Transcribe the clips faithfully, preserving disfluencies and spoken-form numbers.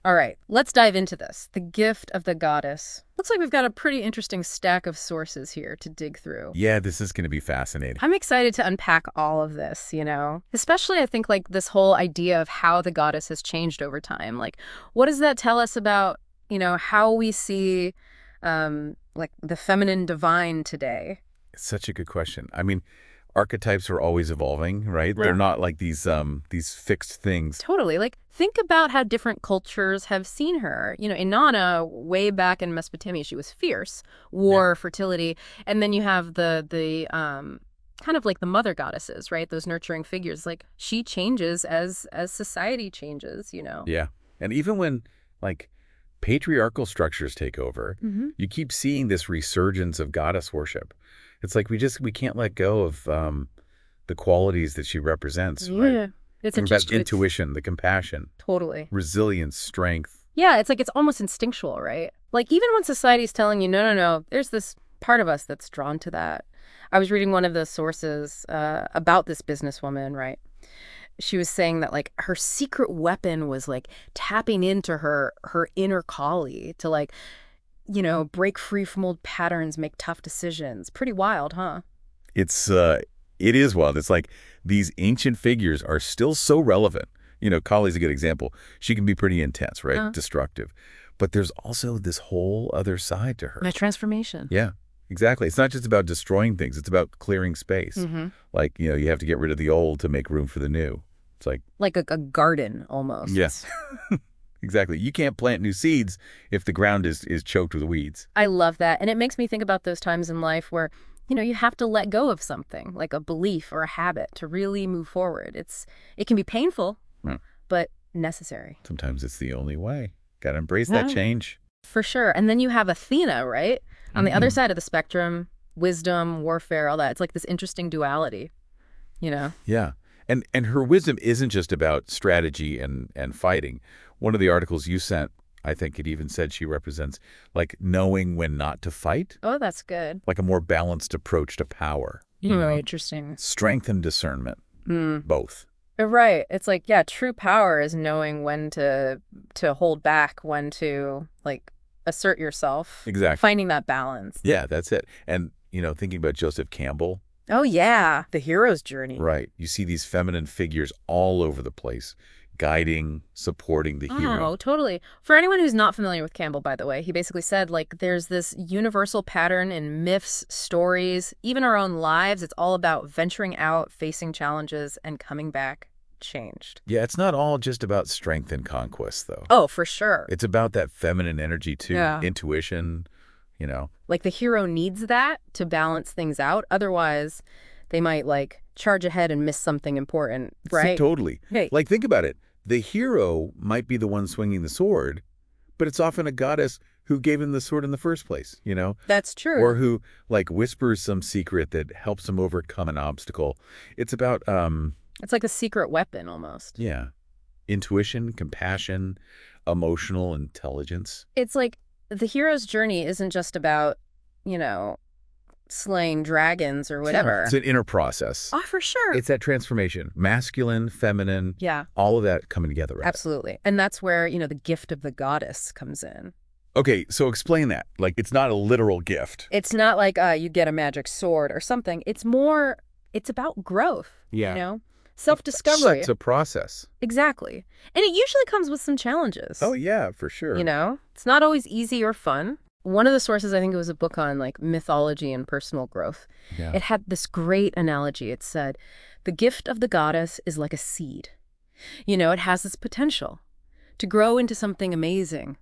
All right, let's dive into this. The gift of the goddess. Looks like we've got a pretty interesting stack of sources here to dig through. Yeah, this is going to be fascinating. I'm excited to unpack all of this, you know? Especially, I think, like, this whole idea of how the goddess has changed over time. Like, what does that tell us about, you know, how we see, um, like, the feminine divine today? It's such a good question. I mean, archetypes are always evolving, right? Yeah. They're not like these um these fixed things. Totally. Like, think about how different cultures have seen her. You know, Inanna, way back in Mesopotamia, she was fierce, war, fertility. And then you have the, the um, kind of like the mother goddesses, right? Those nurturing figures. Like, she changes as, as society changes, you know? Yeah. And even when, like, patriarchal structures take over, Mm-hmm. you keep seeing this resurgence of goddess worship. It's like we just we can't let go of um the qualities that she represents, right? Yeah. It's Think about interesting. intuition, the compassion, Totally. resilience, strength. Yeah, it's like it's almost instinctual, right? Like, even when society's telling you, no, no, no, there's this part of us that's drawn to that. I was reading one of the sources uh, about this businesswoman, right? She was saying that, like, her secret weapon was, like, tapping into her her inner Kali to, like, you know, break free from old patterns, make tough decisions. Pretty wild, huh? It's uh it is wild. It's like these ancient figures are still so relevant. You know, Kali's a good example. She can be pretty intense, right? Uh, Destructive. But there's also this whole other side to her. My transformation. Yeah, exactly. It's not just about destroying things. It's about clearing space. Mm-hmm. Like, you know, you have to get rid of the old to make room for the new. It's like, Like a, a garden, almost. yes, exactly. You can't plant new seeds if the ground is, is choked with weeds. I love that. And it makes me think about those times in life where, you know, you have to let go of something, like a belief or a habit, to really move forward. It's it can be painful, Hmm. but necessary. Sometimes it's the only way. Got to embrace that Yeah. change. For sure. And then you have Athena, right? On the other Mhm. side of the spectrum, wisdom, warfare, all that. It's like this interesting duality, you know? Yeah. And and her wisdom isn't just about strategy and, and fighting. One of the articles you sent, I think it even said she represents like knowing when not to fight, Oh, that's good. like a more balanced approach to power. Very interesting. Strength and discernment, Mm. both. Right. It's like, yeah, true power is knowing when to to hold back, when to, like, assert yourself. Exactly. Finding that balance. Yeah, that's it. And, you know, thinking about Joseph Campbell, Oh, yeah. The hero's journey. right. You see these feminine figures all over the place, guiding, supporting the hero. Oh, totally. For anyone who's not familiar with Campbell, by the way, he basically said, like, there's this universal pattern in myths, stories, even our own lives. It's all about venturing out, facing challenges, and coming back changed. Yeah, it's not all just about strength and conquest, though. Oh, for sure. It's about that feminine energy, too. Yeah. Intuition, you know. Like, the hero needs that to balance things out. Otherwise, they might, like, charge ahead and miss something important, So right? totally. Hey. Like, think about it. The hero might be the one swinging the sword, but it's often a goddess who gave him the sword in the first place, you know? That's true. Or who, like, whispers some secret that helps him overcome an obstacle. It's about, um, It's like a secret weapon, almost. yeah, intuition, compassion, emotional intelligence. It's like the hero's journey isn't just about, you know, slaying dragons or whatever. It's an inner process. Oh, for sure. It's that transformation. Masculine, feminine, Yeah, all of that coming together, right? absolutely. And that's where, you know, the gift of the goddess comes in. Okay, so explain that. Like, it's not a literal gift. It's not like uh, you get a magic sword or something. It's more, it's about growth, Yeah. you know, self-discovery. It's a process. Exactly. And it usually comes with some challenges. Oh, yeah, for sure. You know, it's not always easy or fun. One of the sources, I think it was a book on, like, mythology and personal growth. Yeah. It had this great analogy. It said, the gift of the goddess is like a seed. You know, it has this potential to grow into something amazing,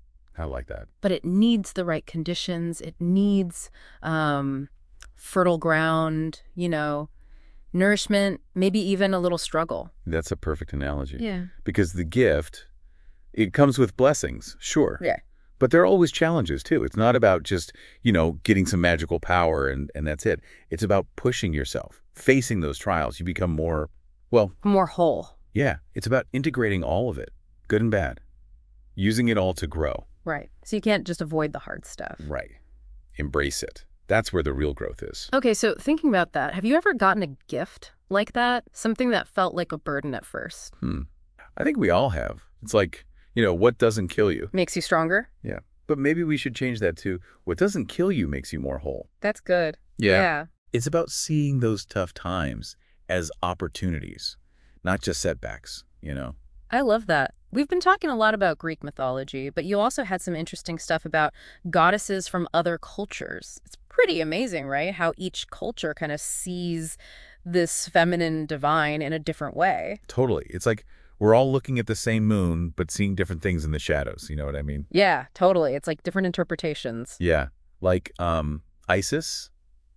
I like that. but it needs the right conditions. It needs um, fertile ground, you know, nourishment, maybe even a little struggle. That's a perfect analogy. Yeah. Because the gift, it comes with blessings, sure. Yeah. But there are always challenges, too. It's not about just, you know, getting some magical power and, and that's it. It's about pushing yourself, facing those trials. You become more, well, More whole. yeah, it's about integrating all of it, good and bad, using it all to grow. Right. So you can't just avoid the hard stuff. Right. Embrace it. That's where the real growth is. Okay, so thinking about that, have you ever gotten a gift like that? Something that felt like a burden at first? Hmm. I think we all have. It's like You know, what doesn't kill you? Makes you stronger? Yeah. But maybe we should change that to what doesn't kill you makes you more whole. That's good. Yeah. Yeah. It's about seeing those tough times as opportunities, not just setbacks, you know? I love that. We've been talking a lot about Greek mythology, but you also had some interesting stuff about goddesses from other cultures. It's pretty amazing, right? How each culture kind of sees this feminine divine in a different way. Totally. It's like we're all looking at the same moon, but seeing different things in the shadows. You know what I mean? Yeah, totally. It's like different interpretations. Yeah. Like um, Isis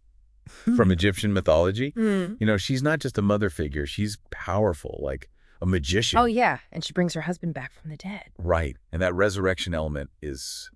from Egyptian mythology. Mm. You know, she's not just a mother figure. She's powerful, like a magician. Oh, yeah. And she brings her husband back from the dead. Right. And that resurrection element is,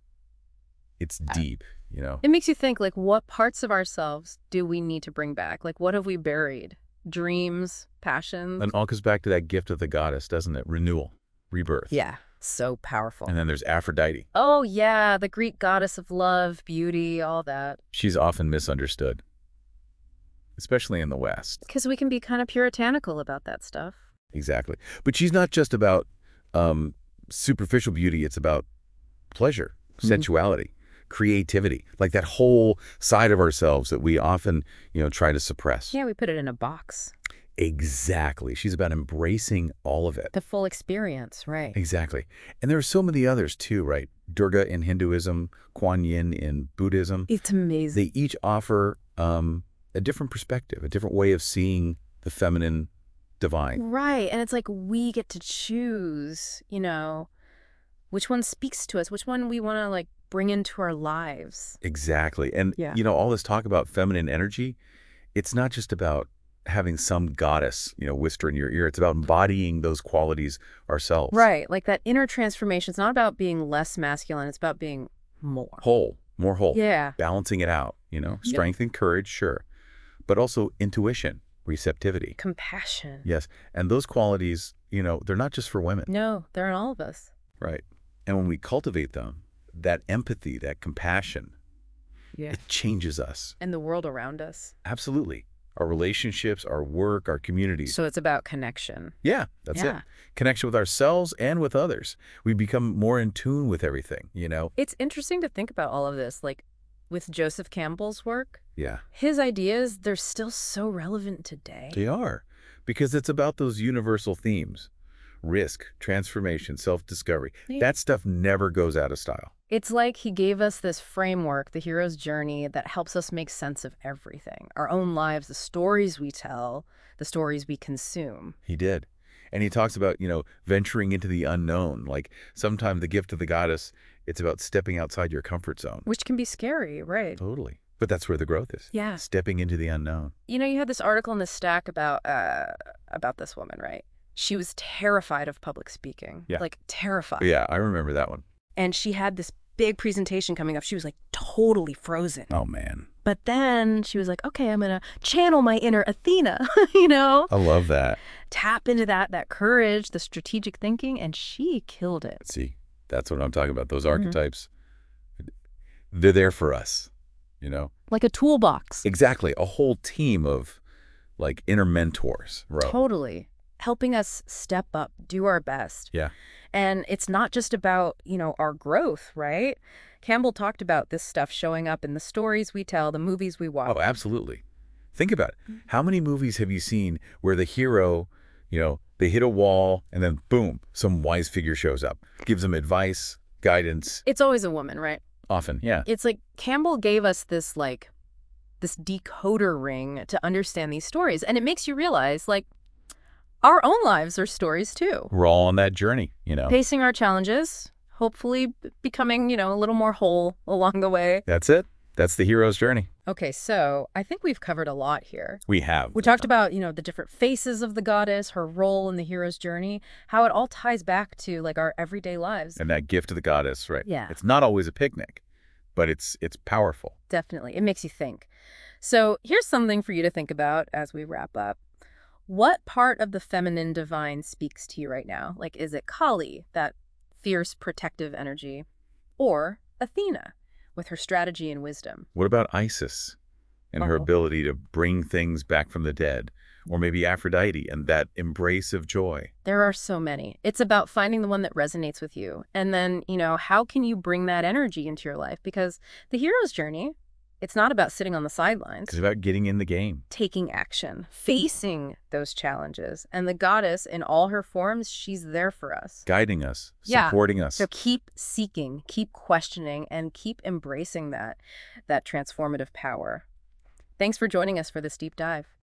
it's deep, you know? It makes you think, like, what parts of ourselves do we need to bring back? Like, what have we buried? Dreams, passions? And all comes back to that gift of the goddess, doesn't it? Renewal, rebirth. Yeah, so powerful. And then there's Aphrodite. Oh, yeah, the Greek goddess of love, beauty, all that. She's often misunderstood, especially in the West. Because we can be kind of puritanical about that stuff. Exactly. But she's not just about um, superficial beauty. It's about pleasure, Mm-hmm. sensuality, creativity, like that whole side of ourselves that we often, you know, try to suppress. Yeah, we put it in a box. Exactly. She's about embracing all of it. The full experience, right. Exactly. And there are so many others too, right? Durga in Hinduism, Kuan Yin in Buddhism. It's amazing. They each offer um, a different perspective, a different way of seeing the feminine divine. Right, and it's like we get to choose, you know, which one speaks to us, which one we want to, like, bring into our lives. Exactly. And, Yeah. you know, all this talk about feminine energy, it's not just about having some goddess, you know, whisper in your ear. It's about embodying those qualities ourselves. Right, like that inner transformation. It's not about being less masculine. It's about being more. Whole, more whole. Yeah. Balancing it out, you know, Yep. strength and courage, sure. But also intuition, receptivity. Compassion. Yes. And those qualities, you know, they're not just for women. No, they're in all of us. Right. And when we cultivate them, that empathy, that compassion, Yeah. it changes us. And the world around us. Absolutely. Our relationships, our work, our communities. So it's about connection. Yeah, that's Yeah. it. Connection with ourselves and with others. We become more in tune with everything, you know? It's interesting to think about all of this, like with Joseph Campbell's work. Yeah, His ideas, they're still so relevant today. they are. Because it's about those universal themes. Risk, transformation, self-discovery. Yeah. That stuff never goes out of style. It's like he gave us this framework, the hero's journey, that helps us make sense of everything. Our own lives, the stories we tell, the stories we consume. He did. And he talks about, you know, venturing into the unknown. Like sometimes the gift of the goddess, it's about stepping outside your comfort zone. Which can be scary, right? Totally. But that's where the growth is. Yeah. Stepping into the unknown. You know, you had this article in the Stack about uh, about this woman, right? She was terrified of public speaking. Yeah. Like, terrified. Yeah, I remember that one. And she had this big presentation coming up. She was, like, totally frozen. Oh, man. But then she was like, okay, I'm going to channel my inner Athena, you know? I love that. Tap into that, that courage, the strategic thinking, and she killed it. See, that's what I'm talking about. Those Mhm. archetypes, they're there for us, you know? Like a toolbox. Exactly. A whole team of, like, inner mentors. Right. Totally. Helping us step up, do our best. Yeah. And it's not just about, you know, our growth, right? Campbell talked about this stuff showing up in the stories we tell, the movies we watch. Oh, absolutely. Think about it. How many movies have you seen where the hero, you know, they hit a wall and then boom, some wise figure shows up, gives them advice, guidance, It's always a woman, right? often. Yeah. It's like Campbell gave us this, like, this decoder ring to understand these stories. And it makes you realize, like, our own lives are stories, too. We're all on that journey, you know? Facing our challenges, hopefully b- becoming, you know, a little more whole along the way. That's it. That's the hero's journey. Okay, so I think we've covered a lot here. We have. We talked about, you know, the different faces of the goddess, her role in the hero's journey, how it all ties back to, like, our everyday lives. And that gift of the goddess, right? Yeah. It's not always a picnic, but it's it's powerful. Definitely. It makes you think. So here's something for you to think about as we wrap up. What part of the feminine divine speaks to you right now? Like, is it Kali, that fierce protective energy, or Athena with her strategy and wisdom? What about Isis and her Oh. ability to bring things back from the dead? or maybe Aphrodite and that embrace of joy. There are so many. It's about finding the one that resonates with you. And then, you know, how can you bring that energy into your life? Because the hero's journey, it's not about sitting on the sidelines. It's about getting in the game. Taking action, facing those challenges. And the goddess, in all her forms, she's there for us. Guiding us, Yeah. supporting us. So keep seeking, keep questioning, and keep embracing that, that transformative power. Thanks for joining us for this deep dive.